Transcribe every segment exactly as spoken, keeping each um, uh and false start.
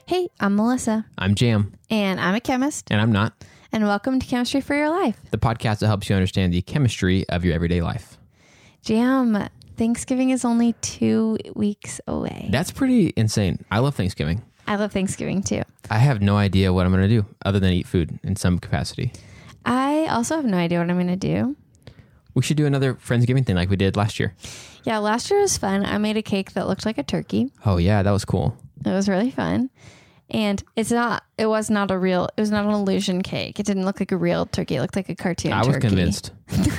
Hey, I'm Melissa. I'm Jam. And I'm a chemist. And I'm not. And welcome to Chemistry for Your Life, the podcast that helps you understand the chemistry of your everyday life. Jam, Thanksgiving is only two weeks away. That's pretty insane. I love Thanksgiving. I love Thanksgiving too. I have no idea what I'm going to do other than eat food in some capacity. I also have no idea what I'm going to do. We should do another Friendsgiving thing like we did last year. Yeah, last year was fun. I made a cake that looked like a turkey. Oh, yeah, that was cool. It was really fun. And it's not, it was not a real, it was not an illusion cake. It didn't look like a real turkey. It looked like a cartoon I turkey. was convinced.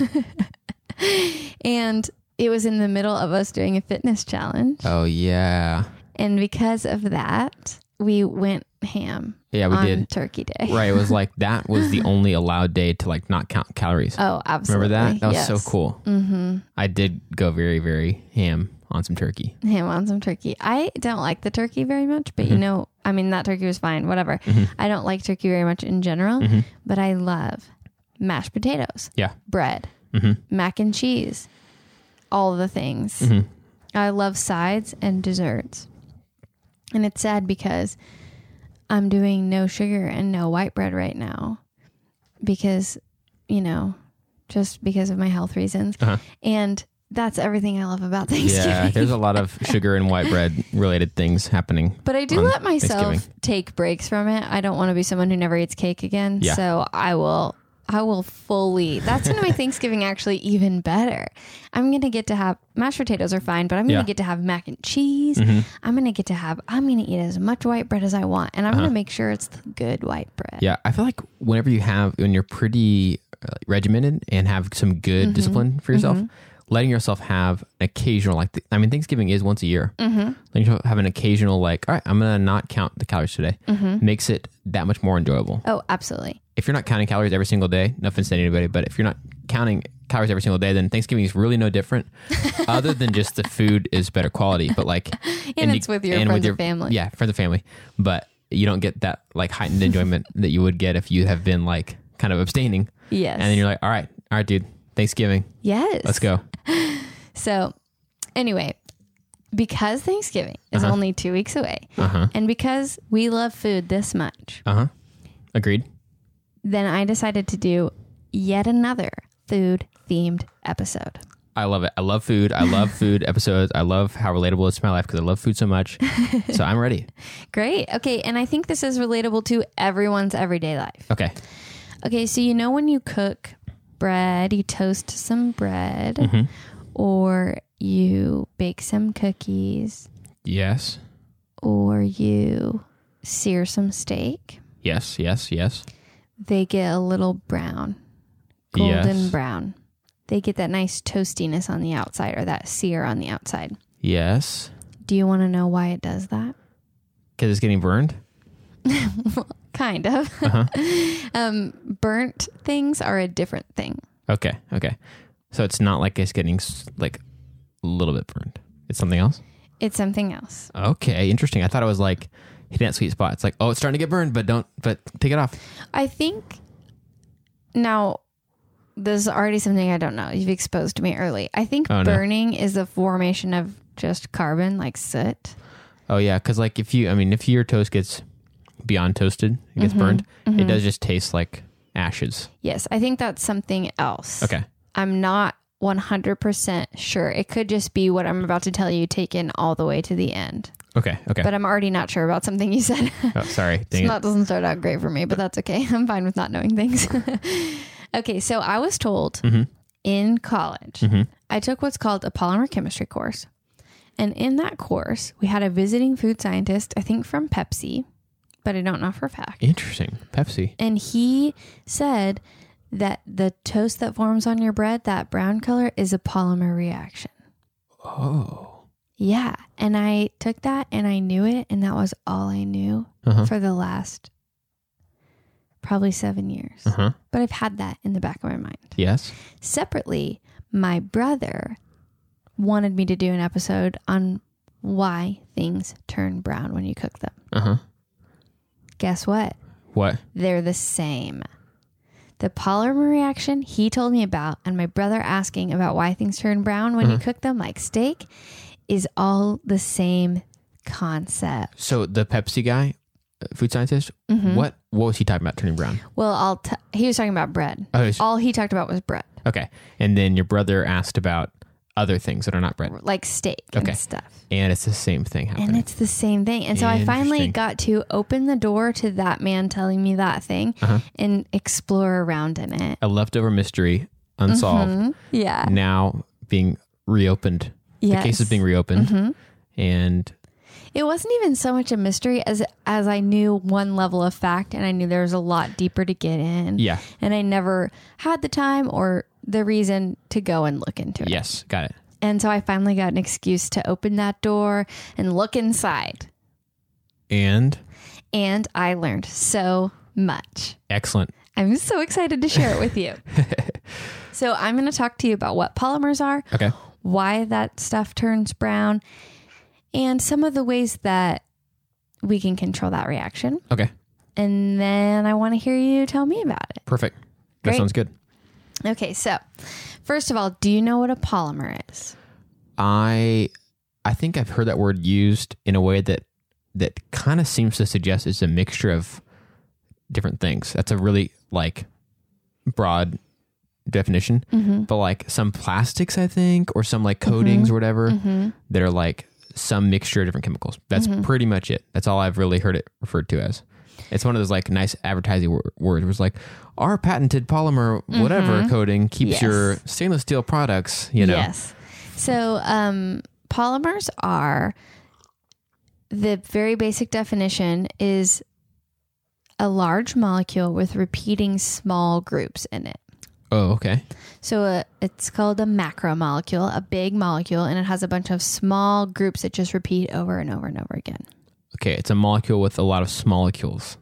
And it was in the middle of us doing a fitness challenge. Oh, yeah. And because of that, we went ham. Yeah, we on did. Turkey Day. Right. It was like that was the only allowed day to like not count calories. Oh, absolutely. Remember that? That was yes. so cool. Mm-hmm. I did go very, very ham on some turkey. Ham on some turkey. I don't like the turkey very much, but mm-hmm. you know, I mean, that turkey was fine, whatever. Mm-hmm. I don't like turkey very much in general, mm-hmm. but I love mashed potatoes. Yeah. Bread. Mm-hmm. Mac and cheese. All the things. Mm-hmm. I love sides and desserts. And it's sad because I'm doing no sugar and no white bread right now because, you know, just because of my health reasons. Uh-huh. And that's everything I love about Thanksgiving. Yeah, there's a lot of sugar and white bread related things happening. But I do let myself take breaks from it. I don't want to be someone who never eats cake again. Yeah. So I will I will fully, that's going to make Thanksgiving actually even better. I'm going to get to have, mashed potatoes are fine, but I'm going to yeah. get to have mac and cheese. Mm-hmm. I'm going to get to have, I'm going to eat as much white bread as I want. And I'm uh-huh. going to make sure it's the good white bread. Yeah. I feel like whenever you have, when you're pretty uh, regimented and have some good mm-hmm. discipline for yourself, mm-hmm. letting yourself have an occasional, like, the, I mean, Thanksgiving is once a year. Mm-hmm. Letting yourself have an occasional, like, all right, I'm going to not count the calories today, mm-hmm. makes it that much more enjoyable. Oh, absolutely. If you're not counting calories every single day, no offense to anybody, but if you're not counting calories every single day, then Thanksgiving is really no different other than just the food is better quality. But like, and, and it's you, with your and friends with your, and family. Yeah, friends and family. But you don't get that like heightened enjoyment that you would get if you have been like kind of abstaining. Yes. And then you're like, all right, all right, dude, Thanksgiving. Yes. Let's go. So anyway, because Thanksgiving is uh-huh. only two weeks away uh-huh. and because we love food this much. Uh-huh. Agreed. Then I decided to do yet another food themed episode. I love it. I love food. I love food episodes. I love how relatable it's to my life because I love food so much. So I'm ready. Great. Okay. And I think this is relatable to everyone's everyday life. Okay. Okay. So, you know, when you cook bread, you toast some bread mm-hmm. or you bake some cookies. Yes. Or you sear some steak. Yes. Yes. Yes. They get a little brown, golden yes. brown. They get that nice toastiness on the outside or that sear on the outside. Yes. Do you want to know why it does that? Because it's getting burned? Well, kind of. Uh-huh. um, burnt things are a different thing. Okay. Okay. So it's not like it's getting like a little bit burned. It's something else? It's something else. Okay. Interesting. I thought it was like hitting that sweet spot. It's like, oh, it's starting to get burned, but don't, but take it off. I think now there's already something I don't know. You've exposed me early. I think oh, burning no. is the formation of just carbon, like soot. Oh yeah. Cause like if you, I mean, if your toast gets beyond toasted, it gets mm-hmm. burned, mm-hmm. it does just taste like ashes. Yes. I think that's something else. Okay. I'm not one hundred percent sure. It could just be what I'm about to tell you taken all the way to the end. Okay. Okay. But I'm already not sure about something you said. Oh, sorry. So that doesn't start out great for me, but that's okay. I'm fine with not knowing things. Okay. So I was told mm-hmm. in college, mm-hmm. I took what's called a polymer chemistry course. And in that course, we had a visiting food scientist, I think from Pepsi, but I don't know for a fact. Interesting. Pepsi. And he said that the toast that forms on your bread, that brown color, is a polymer reaction. Oh. Yeah. And I took that and I knew it. And that was all I knew uh-huh. for the last probably seven years. Uh-huh. But I've had that in the back of my mind. Yes. Separately, my brother wanted me to do an episode on why things turn brown when you cook them. Uh-huh. Guess what? What? They're the same. The polymer reaction he told me about and my brother asking about why things turn brown when uh-huh. you cook them like steak is all the same concept. So the Pepsi guy food scientist. Mm-hmm. What what was he talking about turning brown? Well, I'll t- he was talking about bread. Oh, was, all he talked about was bread. Okay. And then your brother asked about other things that are not bread. Like steak okay. and stuff. And it's the same thing happening. And it's the same thing. And so I finally got to open the door to that man telling me that thing uh-huh. and explore around in it. A leftover mystery, unsolved. Mm-hmm. Yeah. Now being reopened. Yes. The case is being reopened. Mm-hmm. And it wasn't even so much a mystery as as I knew one level of fact, and I knew there was a lot deeper to get in. Yeah. And I never had the time or the reason to go and look into it. Yes, got it. And so I finally got an excuse to open that door and look inside. And? And I learned so much. Excellent. I'm so excited to share it with you. So I'm going to talk to you about what polymers are. Okay. Why that stuff turns brown. And some of the ways that we can control that reaction. Okay. And then I want to hear you tell me about it. Perfect. That Great. Sounds good. Okay, so first of all, do you know what a polymer is? I I think I've heard that word used in a way that that kind of seems to suggest it's a mixture of different things. That's a really like broad definition. Mm-hmm. But like some plastics, I think, or some like coatings mm-hmm. or whatever mm-hmm. that are like some mixture of different chemicals. That's mm-hmm. pretty much it. That's all I've really heard it referred to as. It's one of those like nice advertising wor- words. It was like, our patented polymer whatever mm-hmm. coating keeps yes. your stainless steel products, you know. Yes. So um, polymers are, the very basic definition is a large molecule with repeating small groups in it. Oh, okay. So uh, it's called a macromolecule, a big molecule, and it has a bunch of small groups that just repeat over and over and over again. Okay, it's a molecule with a lot of smolecules.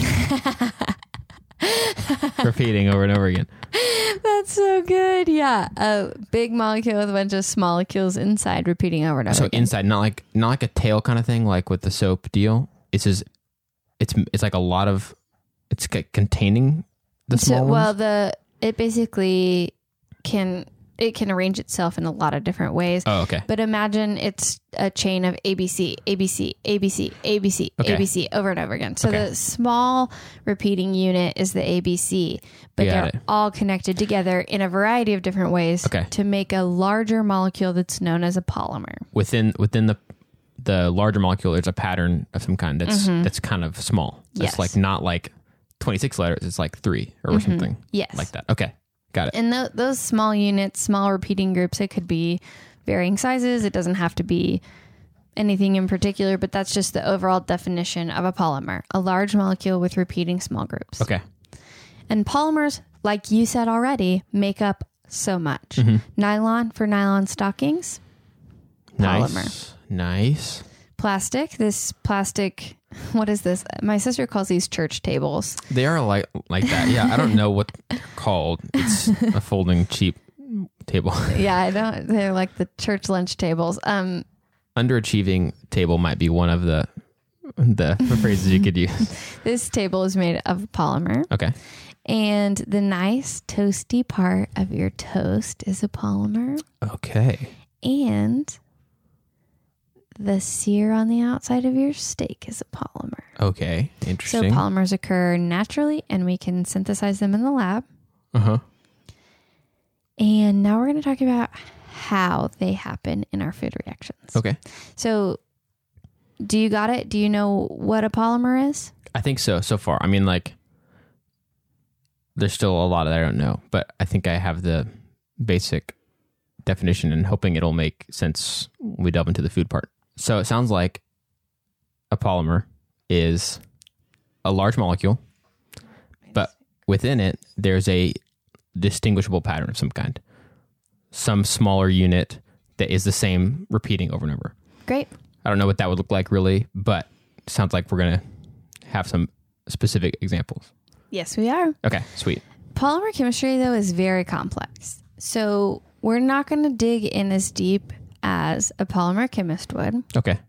Repeating over and over again. That's so good. Yeah, a big molecule with a bunch of smolecules inside, repeating over and over. So again. inside, not like not like a tail kind of thing, like with the soap deal. It's just, it's it's like a lot of, it's containing the small so, ones. Well, the it basically can. It can arrange itself in a lot of different ways. Oh, okay. But imagine it's a chain of A B C, A B C, A B C, A B C, okay. A B C over and over again. So okay. the small repeating unit is the A B C, but Got they're it. all connected together in a variety of different ways okay. to make a larger molecule that's known as a polymer. Within within the the larger molecule, there's a pattern of some kind that's mm-hmm. that's kind of small. It's yes. like not like twenty-six letters. It's like three or mm-hmm. something. Yes. Like that. Okay. Got it. And th- those small units, small repeating groups, it could be varying sizes. It doesn't have to be anything in particular, but that's just the overall definition of a polymer, a large molecule with repeating small groups. Okay. And polymers, like you said already, make up so much. Mm-hmm. Nylon for nylon stockings. Nice. Polymer. Nice. Plastic. This plastic... What is this? My sister calls these church tables. They are like like that. Yeah, I don't know what they're called. It's a folding cheap table. Yeah, I don't. They're like the church lunch tables. Um, Underachieving table might be one of the the phrases you could use. This table is made of polymer. Okay. And the nice toasty part of your toast is a polymer. Okay. And the sear on the outside of your steak is a polymer. Okay, interesting. So polymers occur naturally, and we can synthesize them in the lab. Uh-huh. And now we're going to talk about how they happen in our food reactions. Okay. So do you got it? Do you know what a polymer is? I think so, so far. I mean, like, there's still a lot that I don't know, but I think I have the basic definition and hoping it'll make sense when we delve into the food part. So it sounds like a polymer is a large molecule, but within it, there's a distinguishable pattern of some kind. Some smaller unit that is the same repeating over and over. Great. I don't know what that would look like really, but it sounds like we're going to have some specific examples. Yes, we are. Okay, sweet. Polymer chemistry, though, is very complex. So we're not going to dig in as deep as a polymer chemist would. Okay.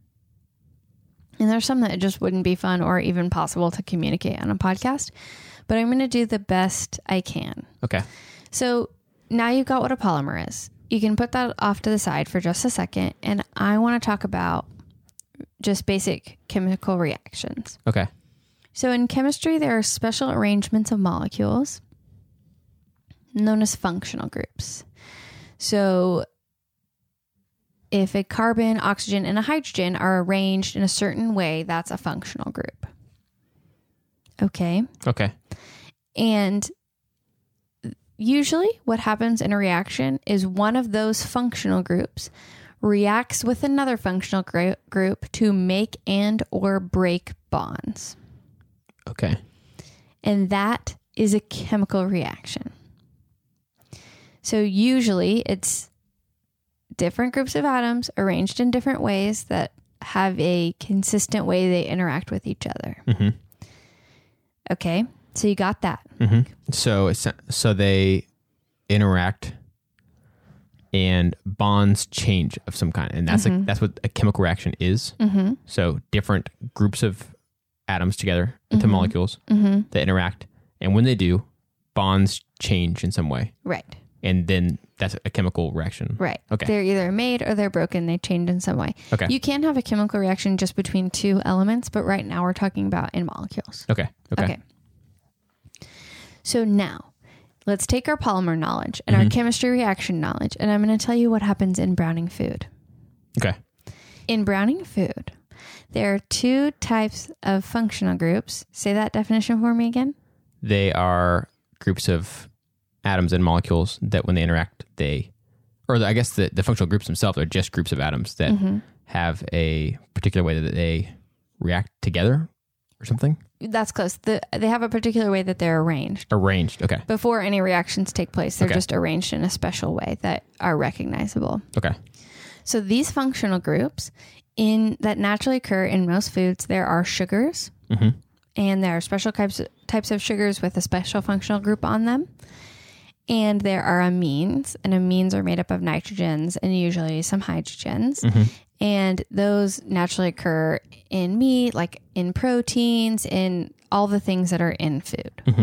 And there's some that just wouldn't be fun or even possible to communicate on a podcast. But I'm going to do the best I can. Okay. So now you've got what a polymer is. You can put that off to the side for just a second. And I want to talk about just basic chemical reactions. Okay. So in chemistry, there are special arrangements of molecules known as functional groups. So if a carbon, oxygen, and a hydrogen are arranged in a certain way, that's a functional group. Okay. Okay. And usually what happens in a reaction is one of those functional groups reacts with another functional gr- group to make and or break bonds. Okay. And that is a chemical reaction. So usually it's different groups of atoms arranged in different ways that have a consistent way they interact with each other. Mm-hmm. Okay, so you got that. Mm-hmm. So it's, so they interact and bonds change of some kind, and that's mm-hmm. a, that's what a chemical reaction is. Mm-hmm. So different groups of atoms together into mm-hmm. molecules mm-hmm. that interact, and when they do, bonds change in some way. Right. And then that's a chemical reaction. Right. Okay. They're either made or they're broken. They change in some way. Okay. You can have a chemical reaction just between two elements, but right now we're talking about in molecules. Okay. Okay. Okay. So now let's take our polymer knowledge and mm-hmm. our chemistry reaction knowledge, and I'm going to tell you what happens in browning food. Okay. In browning food, there are two types of functional groups. Say that definition for me again. They are groups of atoms and molecules that when they interact, they, or the, I guess the, the functional groups themselves are just groups of atoms that mm-hmm. have a particular way that they react together or something. That's close. The, they have a particular way that they're arranged. Arranged, okay. Before any reactions take place, they're okay. just arranged in a special way that are recognizable. Okay. So these functional groups in that naturally occur in most foods, there are sugars, mm-hmm. and there are special types types of sugars with a special functional group on them. And there are amines, and amines are made up of nitrogens and usually some hydrogens. Mm-hmm. And those naturally occur in meat, like in proteins, in all the things that are in food. Mm-hmm.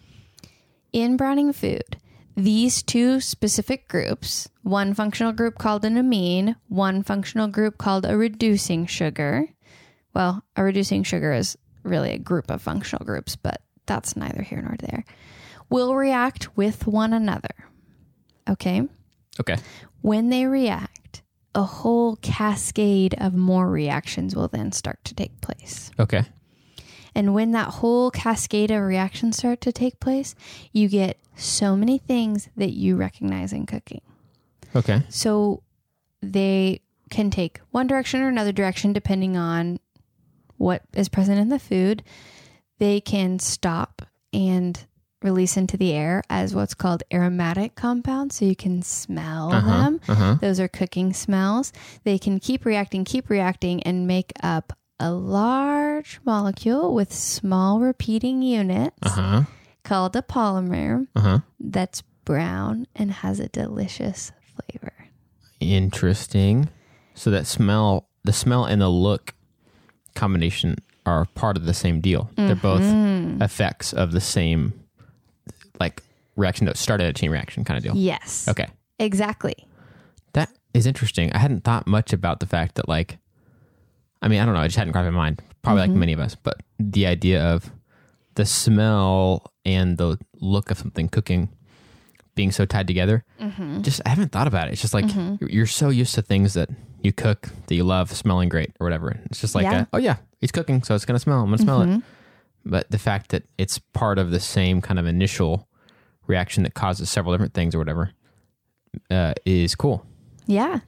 In browning food, these two specific groups, one functional group called an amine, one functional group called a reducing sugar. Well, a reducing sugar is really a group of functional groups, but that's neither here nor there, will react with one another. Okay? Okay. When they react, a whole cascade of more reactions will then start to take place. Okay. And when that whole cascade of reactions start to take place, you get so many things that you recognize in cooking. Okay. So they can take one direction or another direction depending on what is present in the food. They can stop and release into the air as what's called aromatic compounds, so you can smell uh-huh, them. Uh-huh. Those are cooking smells. They can keep reacting, keep reacting, and make up a large molecule with small repeating units uh-huh. called a polymer uh-huh. that's brown and has a delicious flavor. Interesting. So that smell, the smell and the look combination are part of the same deal. Mm-hmm. They're both effects of the same, like, reaction that started a chain reaction kind of deal. Yes. Okay. Exactly. That is interesting. I hadn't thought much about the fact that, like, I mean, I don't know. I just hadn't crossed my mind. Probably mm-hmm. like many of us. But the idea of the smell and the look of something cooking being so tied together, mm-hmm. just I haven't thought about it. It's just like mm-hmm. you're, you're so used to things that you cook that you love smelling great or whatever. It's just like, yeah. a, oh yeah, it's cooking, so it's going to smell. I'm going to smell mm-hmm. it. But the fact that it's part of the same kind of initial reaction that causes several different things or whatever uh, is cool. Yeah.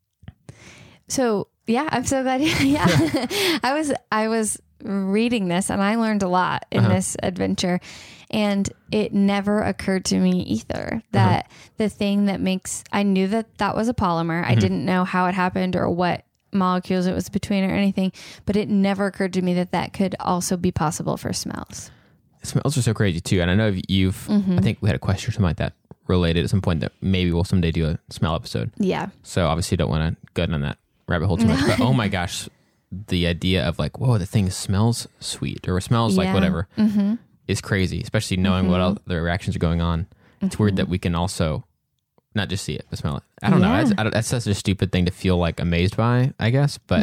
So yeah, I'm so glad. Yeah, I was I was reading this and I learned a lot in uh-huh. this adventure, and it never occurred to me either that uh-huh. the thing that makes I knew that that was a polymer. Mm-hmm. I didn't know how it happened or what molecules it was between or anything, but it never occurred to me that that could also be possible for smells. Smells are so crazy too, and I know you've. Mm-hmm. I think we had a question or something like that related at some point that maybe we'll someday do a smell episode. Yeah. So obviously, don't want to go down that rabbit hole too much. But oh my gosh, the idea of like, whoa, the thing smells sweet or smells yeah. like whatever mm-hmm. is crazy. Especially knowing mm-hmm. what other reactions are going on. It's mm-hmm. weird that we can also not just see it but smell it. I don't yeah. know. That's, I don't, that's such a stupid thing to feel like amazed by, I guess. But mm-hmm.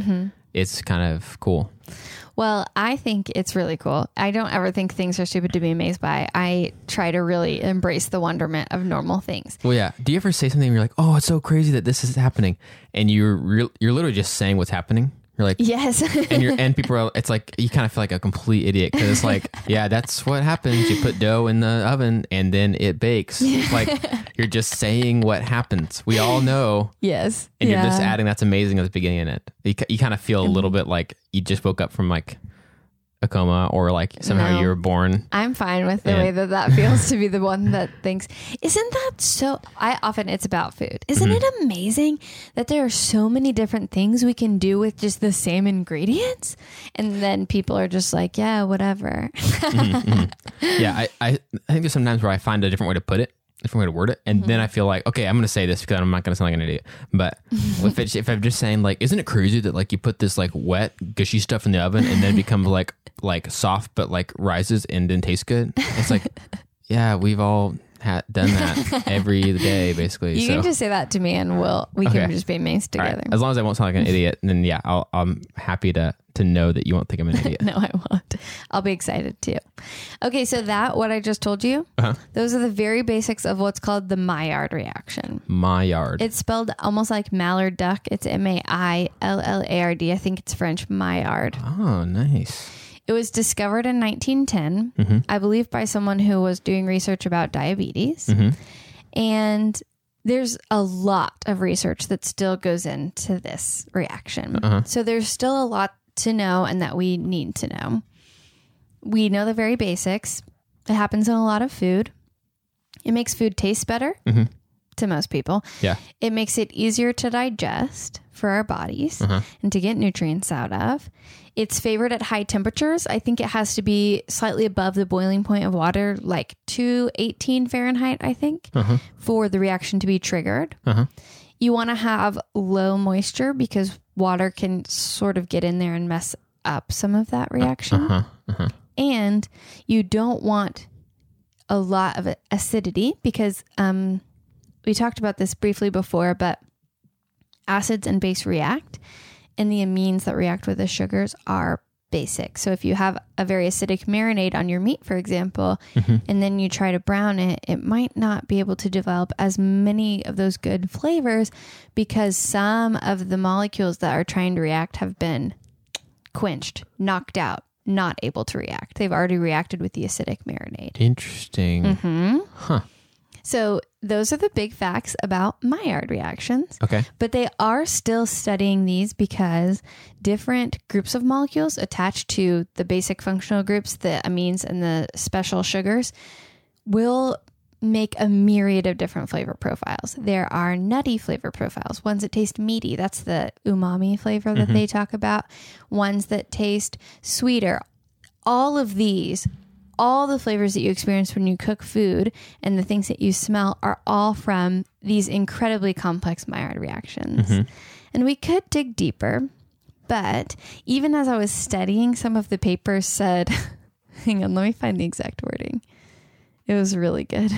it's kind of cool. Well, I think it's really cool. I don't ever think things are stupid to be amazed by. I try to really embrace the wonderment of normal things. Well, yeah. Do you ever say something and you're like, oh, it's so crazy that this is happening? And you're re- you're literally just saying what's happening. You're like, yes. and you're, and people are, it's like, you kind of feel like a complete idiot because it's like, yeah, that's what happens. You put dough in the oven and then it bakes. Like, you're just saying what happens. We all know. Yes. And yeah. you're just adding that's amazing at the beginning of it. You, you kind of feel a little bit like you just woke up from like a coma or like somehow No. you were born. I'm fine with the And- way that that feels to be the one that thinks, isn't that so, I often, it's about food. Isn't Mhm. it amazing that there are so many different things we can do with just the same ingredients? And then people are just like, yeah, whatever. Mhm, mhm. Yeah, I, I, I think there's sometimes where I find a different way to put it, different way to word it, and then I feel like, okay, I'm going to say this because I'm not going to sound like an idiot. But if it's, if I'm just saying like, isn't it crazy that like you put this like wet gushy stuff in the oven and then it becomes like like soft but like rises and then tastes good? It's like, yeah, we've all had done that every day basically. You so. can just say that to me and we'll, we Okay. can just be amazed All right. together. As long as I won't sound like an idiot, then yeah, I'll, I'm happy to to know that you won't think I'm an idiot. No, I won't. I'll be excited too. Okay, so that, what I just told you, Uh-huh. those are the very basics of what's called the Maillard reaction. Maillard. It's spelled almost like mallard duck. It's M A I L L A R D. I think it's French, Maillard. Oh, nice. It was discovered in nineteen ten, Mm-hmm. I believe by someone who was doing research about diabetes. Mm-hmm. And there's a lot of research that still goes into this reaction. Uh-huh. So there's still a lot to know and that we need to know. We know the very basics. It happens in a lot of food. It makes food taste better Mm-hmm. to most people. Yeah. It makes it easier to digest for our bodies Uh-huh. and to get nutrients out of. It's favored at high temperatures. I think it has to be slightly above the boiling point of water, like two eighteen Fahrenheit, I think, Uh-huh. for for the reaction to be triggered. Uh-huh. You want to have low moisture because water can sort of get in there and mess up some of that reaction. Uh-huh. Uh-huh. And you don't want a lot of acidity because um, we talked about this briefly before, but acids and base react, and the amines that react with the sugars are basic. So if you have a very acidic marinade on your meat, for example, Mm-hmm. and then you try to brown it, it might not be able to develop as many of those good flavors because some of the molecules that are trying to react have been quenched, knocked out, not able to react. They've already reacted with the acidic marinade. Interesting. Mm-hmm. Huh. So those are the big facts about Maillard reactions. Okay. But they are still studying these because different groups of molecules attached to the basic functional groups, the amines and the special sugars, will make a myriad of different flavor profiles. There are nutty flavor profiles, ones that taste meaty. That's the umami flavor that Mm-hmm. they talk about. Ones that taste sweeter. All of these, all the flavors that you experience when you cook food and the things that you smell are all from these incredibly complex Maillard reactions. Mm-hmm. And we could dig deeper, but even as I was studying, some of the papers said, hang on, let me find the exact wording. It was really good.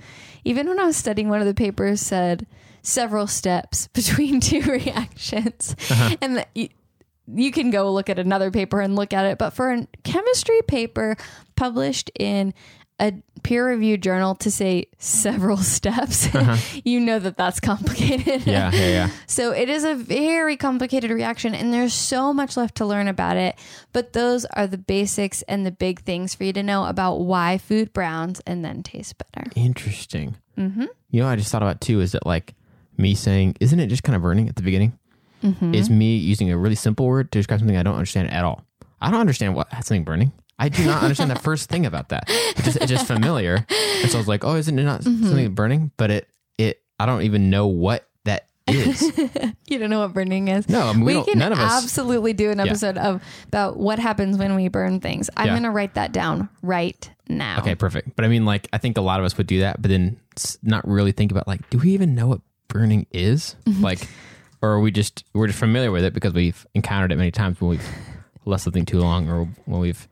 Even when I was studying, one of the papers said several steps between two reactions. Uh-huh. And the, you, you can go look at another paper and look at it. But for a chemistry paper published in a peer-reviewed journal to say several steps, Uh-huh. you know that that's complicated. Yeah, yeah, yeah. So it is a very complicated reaction and there's so much left to learn about it. But those are the basics and the big things for you to know about why food browns and then tastes better. Interesting. Mm-hmm. You know what I just thought about too is that like me saying, isn't it just kind of burning at the beginning? Mm-hmm. Is me using a really simple word to describe something I don't understand at all. I don't understand what something burning. I do not understand the first thing about that. It's just, it's just familiar. And so I was like, oh, isn't it not Mm-hmm. something burning? But it, it, I don't even know what that is. You don't know what burning is? No, I mean, we, we don't, can none of us. absolutely do an Yeah. episode of about what happens when we burn things. I'm Yeah. going to write that down right now. Okay, perfect. But I mean, like, I think a lot of us would do that, but then s- not really think about like, do we even know what burning is? Mm-hmm. Like, or are we just, we're just familiar with it because we've encountered it many times when we've left something too long or when we've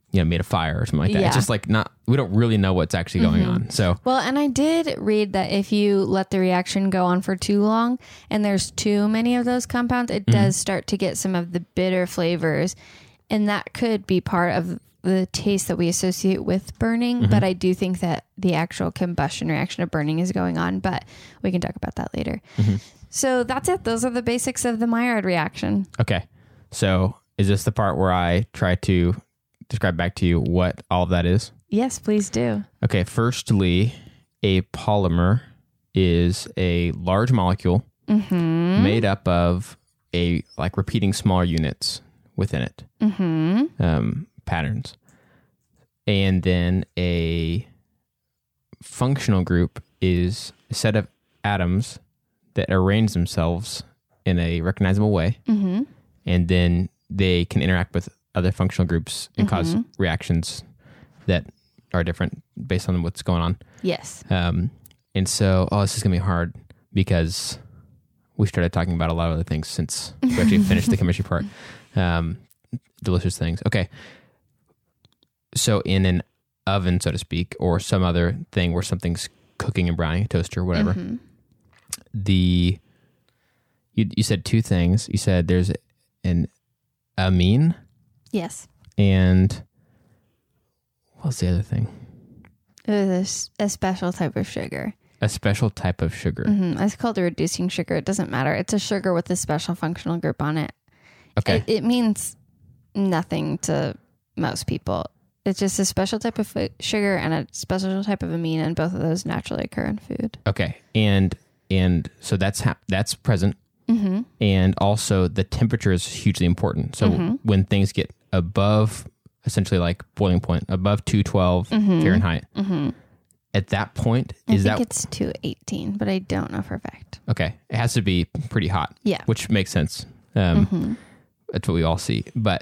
you know, made a fire or something like that. Yeah. It's just like not, we don't really know what's actually going mm-hmm. on. So, well, and I did read that if you let the reaction go on for too long and there's too many of those compounds, it mm-hmm. does start to get some of the bitter flavors. And that could be part of the taste that we associate with burning. Mm-hmm. But I do think that the actual combustion reaction of burning is going on, but we can talk about that later. Mm-hmm. So that's it. Those are the basics of the Maillard reaction. Okay. So is this the part where I try to describe back to you what all of that is? Yes, please do. Okay. Firstly, a polymer is a large molecule mm-hmm. made up of a like repeating smaller units within it, mm-hmm. um, patterns. And then a functional group is a set of atoms that arrange themselves in a recognizable way. Mm-hmm. And then they can interact with other functional groups and mm-hmm. cause reactions that are different based on what's going on. Yes. Um, and so, oh, this is going to be hard because we started talking about a lot of other things since we actually finished the chemistry part. Um, delicious things. Okay. So in an oven, so to speak, or some other thing where something's cooking and browning, a toaster, whatever, mm-hmm. the, you, you said two things. You said there's an amine. Yes. And what was the other thing? It was a, a special type of sugar. A special type of sugar. Mm-hmm. It's called a reducing sugar. It doesn't matter. It's a sugar with a special functional group on it. Okay. It, it means nothing to most people. It's just a special type of sugar and a special type of amine, and both of those naturally occur in food. Okay. And and so that's ha- that's present. Mm-hmm. And also the temperature is hugely important. So mm-hmm. when things get above, essentially like boiling point, above two twelve mm-hmm. Fahrenheit, mm-hmm. at that point, I is think that... it's two eighteen, but I don't know for a fact. Okay. It has to be pretty hot. Yeah. Which makes sense. Um, mm-hmm. That's what we all see. But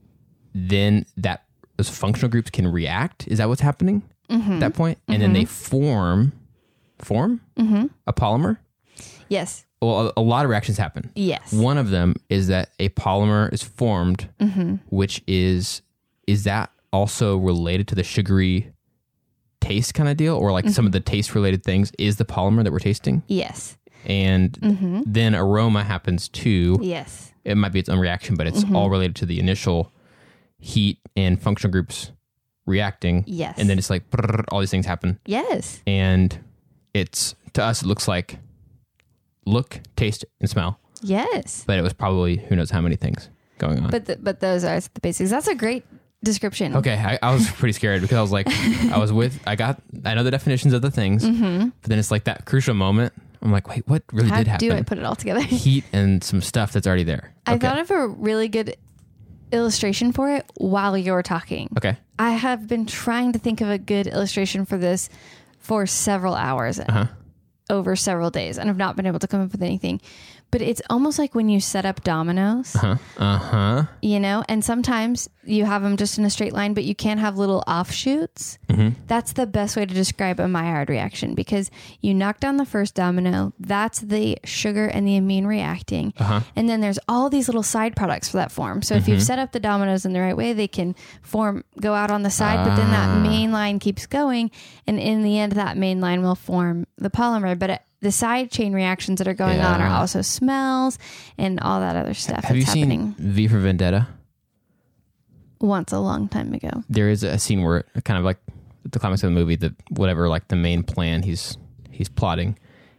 then that those functional groups can react. Is that what's happening mm-hmm. at that point? And mm-hmm. then they form, form mm-hmm. a polymer? Yes. Well, a, a lot of reactions happen. Yes. One of them is that a polymer is formed, mm-hmm. which is, is that also related to the sugary taste kind of deal? Or like mm-hmm. some of the taste related things is the polymer that we're tasting? Yes. And mm-hmm. then aroma happens too. Yes. It might be its own reaction, but it's mm-hmm. all related to the initial heat and functional groups reacting. Yes. And then it's like, brrr, all these things happen. Yes. And it's, to us, it looks like look, taste, and smell. Yes. But it was probably who knows how many things going on. But the, but those are the basics. That's a great description. Okay. I, I was pretty scared because I was like, I was with, I got, I know the definitions of the things, mm-hmm. but then it's like that crucial moment. I'm like, wait, what really how did happen? How do I put it all together? Heat and some stuff that's already there. I okay. thought of a really good illustration for it while you were talking. Okay. I have been trying to think of a good illustration for this for several hours. Uh-huh. Over several days, and I've not been able to come up with anything. But it's almost like when you set up dominoes, uh-huh. Uh-huh. you know, and sometimes you have them just in a straight line, but you can have little offshoots. Mm-hmm. That's the best way to describe a Maillard reaction, because you knock down the first domino, that's the sugar and the amine reacting. Uh-huh. And then there's all these little side products for that form. So mm-hmm. if you've set up the dominoes in the right way, they can form, go out on the side, ah. but then that main line keeps going. And in the end, that main line will form the polymer. But it, the side chain reactions that are going yeah. on are also smells and all that other stuff. Have you happening. seen V for Vendetta? Once a long time ago. There is a scene where kind of like the climax of the movie, the whatever, like the main plan he's he's plotting.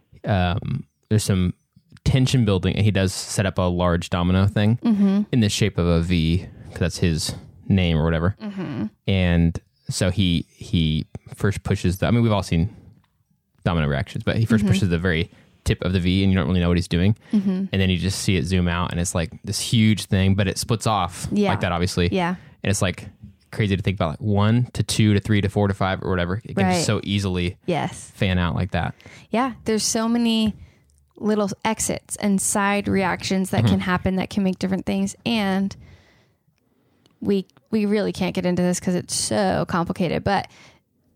Um, there's some tension building, and he does set up a large domino thing mm-hmm. in the shape of a V, because that's his name or whatever. Mm-hmm. And so he he first pushes the. I mean, we've all seen domino reactions, but he first mm-hmm. pushes the very tip of the V, and you don't really know what he's doing. Mm-hmm. And then you just see it zoom out, and it's like this huge thing, but it splits off yeah. like that, obviously. Yeah. And it's like crazy to think about, like one to two to three to four to five or whatever. It can right. just so easily yes. fan out like that. Yeah. There's so many little exits and side reactions that mm-hmm. can happen that can make different things. And we, we really can't get into this because it's so complicated, but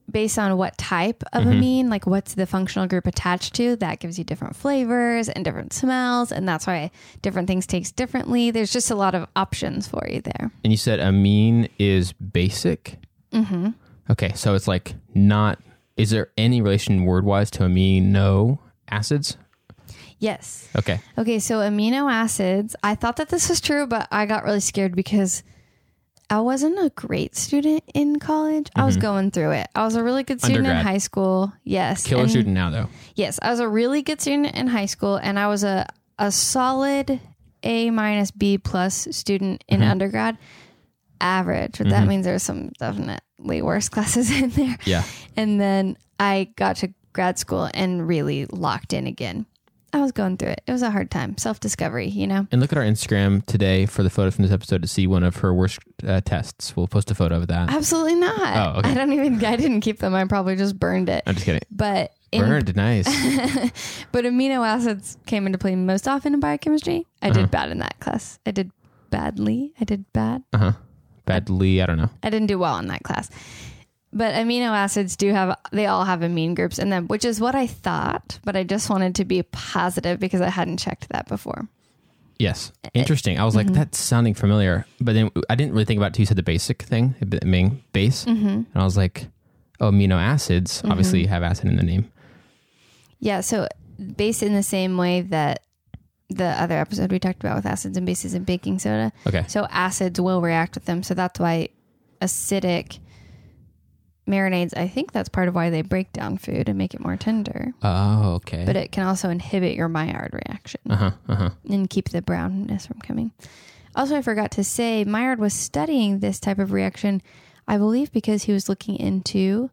based on what type of mm-hmm. amine, like what's the functional group attached to, that gives you different flavors and different smells. And that's why different things taste differently. There's just a lot of options for you there. And you said amine is basic? Mm-hmm. Okay. So it's like not, is there any relation word-wise to amino acids? Yes. Okay. Okay. So amino acids, I thought that this was true, but I got really scared because I wasn't a great student in college. Mm-hmm. I was going through it. I was a really good student Undergrad. in high school. Yes. Killer and student now, though. Yes. I was a really good student in high school, and I was a, a solid A minus B plus student in mm-hmm. undergrad. Average. But mm-hmm. that means there's some definitely worse classes in there. Yeah. And then I got to grad school and really locked in again. I was going through it. It was a hard time. Self-discovery, you know? And look at our Instagram today for the photo from this episode to see one of her worst uh, tests. We'll post a photo of that. Absolutely not. Oh, okay. I don't even, I didn't keep them. I probably just burned it. I'm just kidding. But in, burned, nice. But amino acids came into play most often in biochemistry. I uh-huh. did bad in that class. I did badly. I did bad. Uh-huh. Badly, I don't know. I didn't do well in that class. But amino acids do have, they all have amine groups in them, which is what I thought, but I just wanted to be positive because I hadn't checked that before. Yes. Interesting. I was like, mm-hmm. that's sounding familiar. But then I didn't really think about it until you said the basic thing, I mean, base. Mm-hmm. And I was like, oh, amino acids mm-hmm. obviously have acid in the name. Yeah. So base in the same way that the other episode we talked about with acids and bases in baking soda. Okay. So acids will react with them. So that's why acidic marinades, I think that's part of why they break down food and make it more tender. Oh, okay. But it can also inhibit your Maillard reaction uh-huh, uh-huh. and keep the brownness from coming. Also, I forgot to say, Maillard was studying this type of reaction, I believe, because he was looking into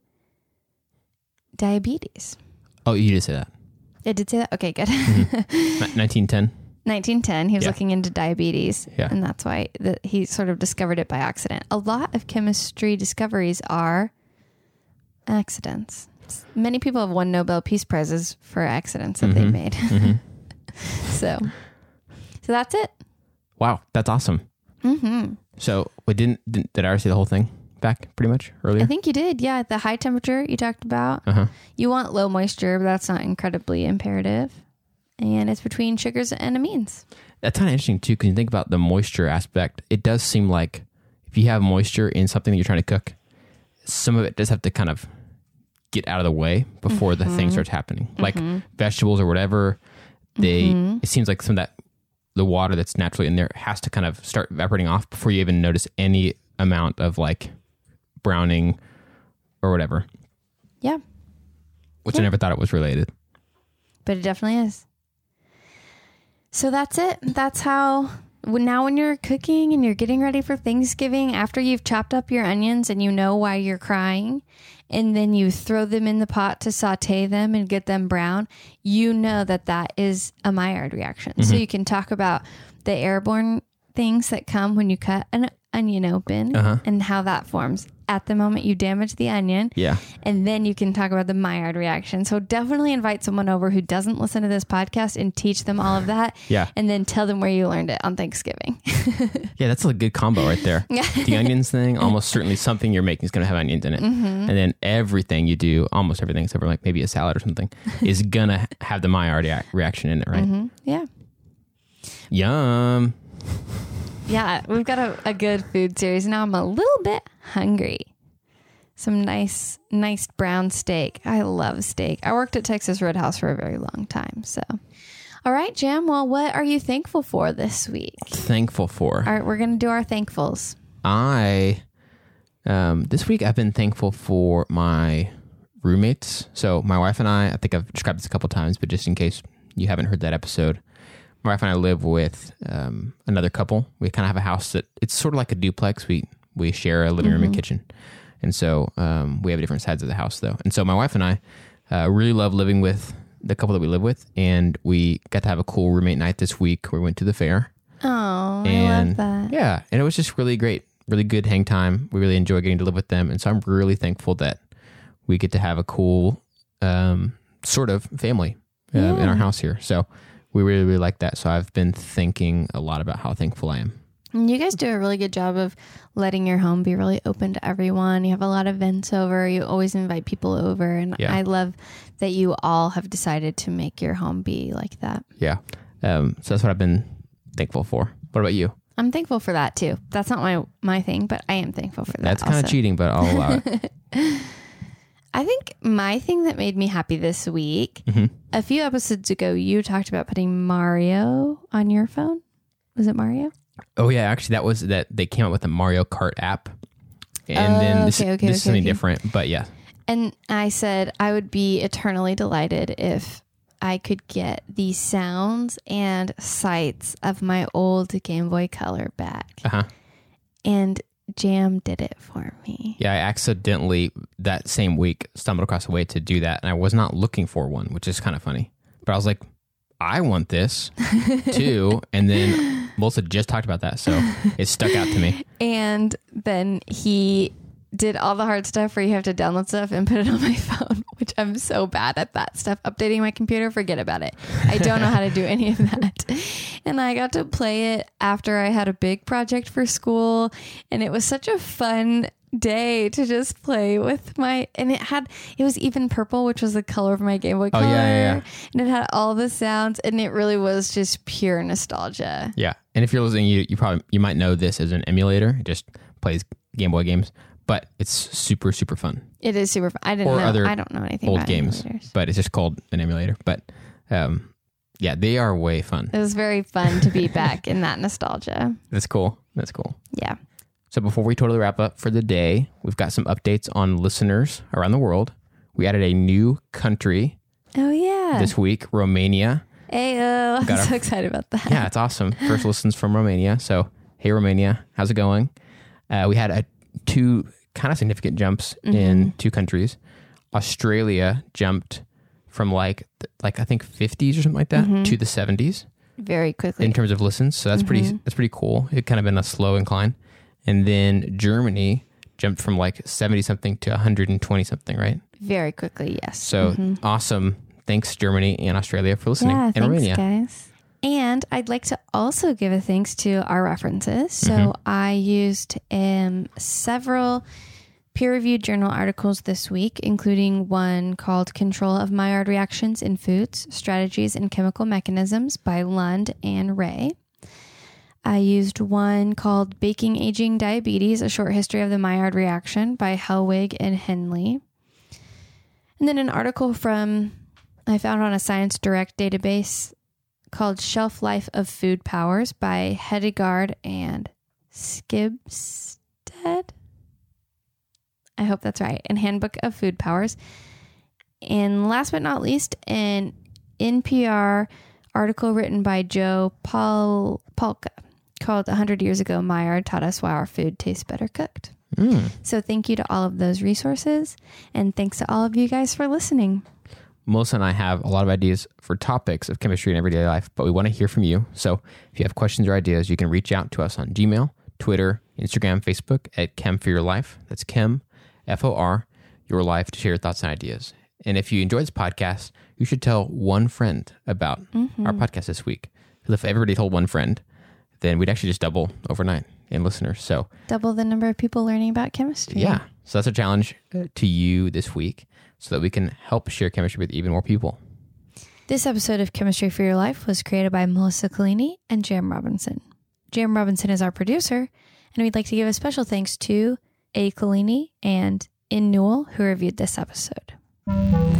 diabetes. Oh, you did say that. I did say that? Okay, good. Mm-hmm. nineteen ten nineteen ten He was yeah. looking into diabetes, yeah. and that's why the, he sort of discovered it by accident. A lot of chemistry discoveries are accidents. Many people have won Nobel Peace Prizes for accidents that mm-hmm. they made. Mm-hmm. so, so that's it. Wow, that's awesome. Mm-hmm. So, we didn't, didn't did I already see the whole thing back pretty much earlier? I think you did. Yeah, the high temperature you talked about. Uh-huh. You want low moisture, but that's not incredibly imperative. And it's between sugars and amines. That's kind of interesting too, because you think about the moisture aspect. It does seem like if you have moisture in something that you're trying to cook, some of it does have to kind of get out of the way before mm-hmm. the thing starts happening. Mm-hmm. Like vegetables or whatever, they mm-hmm. it seems like some of that the water that's naturally in there has to kind of start evaporating off before you even notice any amount of like browning or whatever. Yeah. Which yeah. I never thought it was related. But it definitely is. So that's it. That's how, now when you're cooking and you're getting ready for Thanksgiving, after you've chopped up your onions and you know why you're crying, and then you throw them in the pot to saute them and get them brown, you know that that is a Maillard reaction. Mm-hmm. So you can talk about the airborne things that come when you cut an onion open uh-huh. and how that forms at the moment you damage the onion. Yeah. And then you can talk about the Maillard reaction. So definitely invite someone over who doesn't listen to this podcast and teach them all of that. Yeah. And then tell them where you learned it on Thanksgiving. Yeah, that's a good combo right there. The onions thing, almost certainly something you're making is going to have onions in it. Mm-hmm. And then everything you do, almost everything except for like maybe a salad or something, is going to have the Maillard rea- reaction in it, right? Mm-hmm. Yeah. Yum. Yeah, we've got a, a good food series. Now I'm a little bit hungry. Some nice, nice brown steak. I love steak. I worked at Texas Roadhouse for a very long time. So, all right, Jam. Well, what are you thankful for this week? Thankful for? All right, we're going to do our thankfuls. I, um, this week I've been thankful for my roommates. So my wife and I, I think I've described this a couple times, but just in case you haven't heard that episode, my wife and I live with um, another couple. We kind of have a house that it's sort of like a duplex. We we share a living room mm-hmm. and kitchen. And so um, we have different sides of the house, though. And so my wife and I uh, really love living with the couple that we live with. And we got to have a cool roommate night this week where we went to the fair. Oh, and, I love that. Yeah. And it was just really great. Really good hang time. We really enjoy getting to live with them. And so I'm really thankful that we get to have a cool um, sort of family uh, yeah. in our house here. So we really, really like that. So I've been thinking a lot about how thankful I am. And you guys do a really good job of letting your home be really open to everyone. You have a lot of events over. You always invite people over. And yeah. I love that you all have decided to make your home be like that. Yeah. Um, so that's what I've been thankful for. What about you? I'm thankful for that too. That's not my, my thing, but I am thankful for that. That's kind of cheating, but I'll allow it. I think my thing that made me happy this week, mm-hmm. a few episodes ago, you talked about putting Mario on your phone. Was it Mario? Oh yeah, actually that was that they came out with a Mario Kart app. And oh, then this, okay, okay, this okay, is something okay. different, but yeah. And I said I would be eternally delighted if I could get the sounds and sights of my old Game Boy Color back. Uh-huh. And Jam did it for me. Yeah, I accidentally that same week stumbled across a way to do that, and I was not looking for one, which is kind of funny. But I was like, I want this too. And then Melissa just talked about that, so it stuck out to me. And then he did all the hard stuff where you have to download stuff and put it on my phone, which I'm so bad at that stuff. Updating my computer, forget about it. I don't know how to do any of that. And I got to play it after I had a big project for school. And it was such a fun day to just play with my, and it had, it was even purple, which was the color of my Game Boy Color. Oh, yeah, yeah, yeah. And it had all the sounds, and it really was just pure nostalgia. Yeah. And if you're listening, you, you probably, you might know this as an emulator. It just plays Game Boy games. But it's super, super fun. It is super fun. I didn't or know. Other I don't know anything old about games, emulators. But it's just called an emulator. But um, yeah, they are way fun. It was very fun to be back in that nostalgia. That's cool. That's cool. Yeah. So before we totally wrap up for the day, we've got some updates on listeners around the world. We added a new country. Oh, yeah. This week, Romania. Ayo. I'm so our, excited about that. Yeah, it's awesome. First listens from Romania. So, hey, Romania, how's it going? Uh, we had a two kind of significant jumps mm-hmm. in two countries. Australia jumped from like, like I think fifties or something like that mm-hmm. to the seventies. Very quickly. In terms of listens. So that's mm-hmm. pretty, that's pretty cool. It kind of been a slow incline. And then Germany jumped from like seventy something to one hundred twenty something, right? Very quickly, yes. So mm-hmm. awesome. Thanks, Germany and Australia, for listening. Yeah, and thanks, Romania. guys. And I'd like to also give a thanks to our references. So mm-hmm. I used um, several peer-reviewed journal articles this week, including one called Control of Maillard Reactions in Foods, Strategies and Chemical Mechanisms by Lund and Ray. I used one called Baking Aging Diabetes, A Short History of the Maillard Reaction by Helwig and Henley. And then an article from, I found on a Science Direct database called Shelf Life of Food Powers by Hedegaard and Skibsted. I hope that's right. And Handbook of Food Powers. And last but not least, an N P R article written by Joe Paul Polka called one hundred Years Ago, Maillard Taught Us Why Our Food Tastes Better Cooked. Mm. So thank you to all of those resources. And thanks to all of you guys for listening. Melissa and I have a lot of ideas for topics of chemistry in everyday life, but we want to hear from you. So if you have questions or ideas, you can reach out to us on Gmail, Twitter, Instagram, Facebook at Chem for Your Life. That's Chem, F O R, Your Life, to share your thoughts and ideas. And if you enjoyed this podcast, you should tell one friend about mm-hmm. our podcast this week. Because if everybody told one friend, then we'd actually just double overnight in listeners. So double the number of people learning about chemistry. Yeah. So that's a challenge to you this week so that we can help share chemistry with even more people. This episode of Chemistry for Your Life was created by Melissa Collini and Jam Robinson. Jam Robinson is our producer, and we'd like to give a special thanks to A. Collini and In Newell, who reviewed this episode.